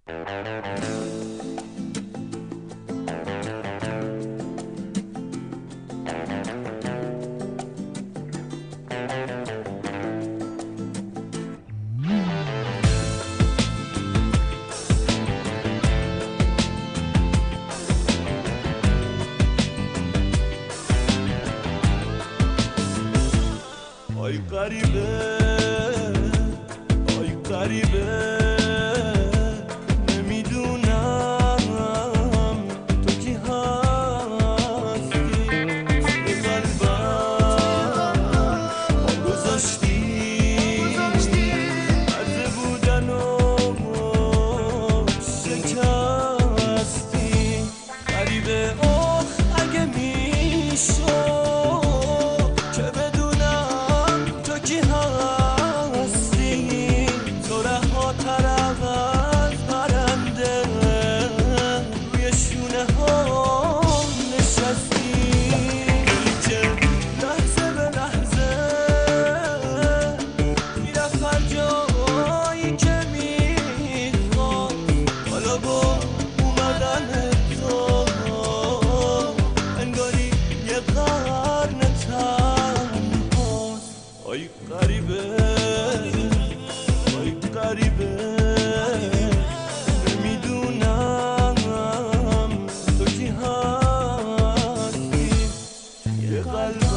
آی غریبه آی غریبه نمیدونم تو کی هستی توی قلبم ما گذاشتی عرضه بودن و شکستی غریبه آخ اگه میشد که بدونم تو کی هستی تو رهاتر از برنده روی شونه ها نشستی که لحظه به لحظه میرفت هر جایی که میخواد حالا با اومدن تو انگاری یه قرن تنهاست آی غریبه آی غریبه نمیدونم تو کی هستی یه قلب